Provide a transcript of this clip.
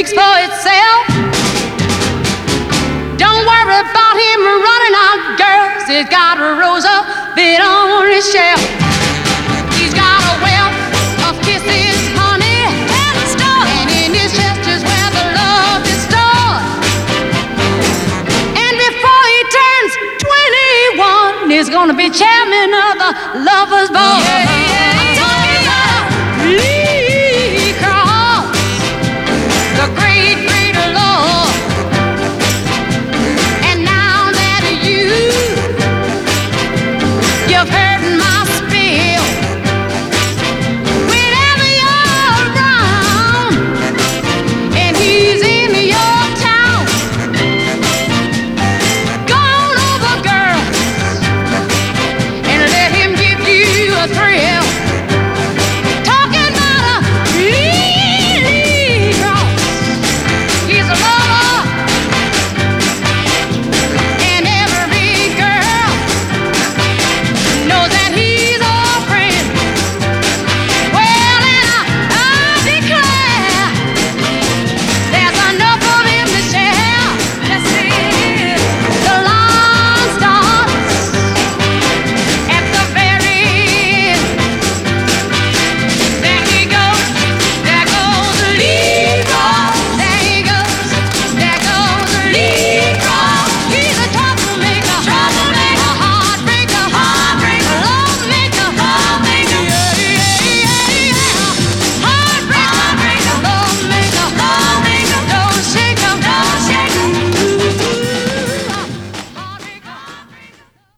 speaks for itself. Don't worry about him running out, girls. He's got a rose up bit on his shelf. He's got a wealth of kisses, honey, and in his chest is where the love is stored. And before he turns 21, he's gonna be chairman of the Lovers' Board. Yeah.